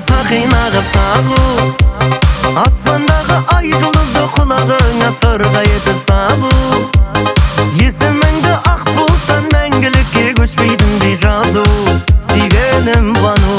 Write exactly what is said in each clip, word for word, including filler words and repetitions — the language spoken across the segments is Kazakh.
сақин ағып тағу, аспандағы ай жұлдызды құлағыңа сырға етіп салу, есіміңді ақ бұлттан мәңгілікке көшпейтіндей жазу, сүйгенім Бану.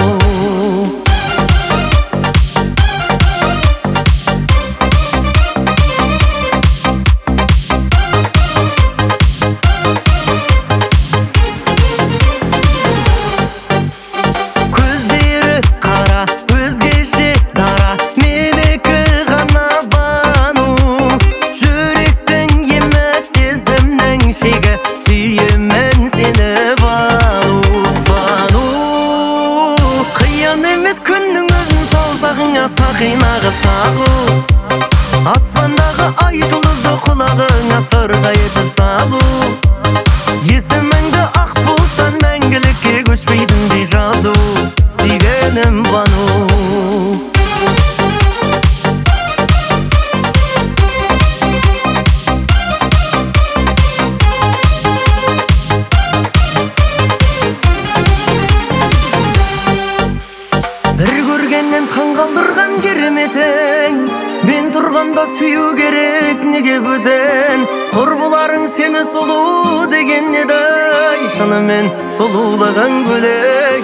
Сүйемін сені Бану, Бану. Қиян емес күннің өзін саусағыңа сақин ағып тағу, аспандағы ай жұлдызды құлағыңа сырға етіп салу, есіміңді ақ бұлттан мәңгілікке көшпейтіндей жазу, сүйгенім Бану. Бір көргеннен таң қалдырған кереметің, мен тұрғанда сүю керек неге бөтен, құрбыларың сені сұлу деген еді, шынымен сұлулығың бөлек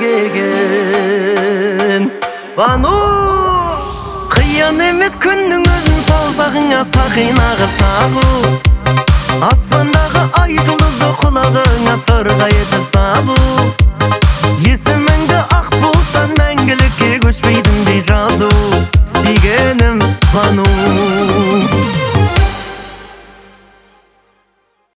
екен Бану. Қиян емес күннің өзін саусағыңа сақин ағып тағу, аспандағы ай жұлдызды құлағы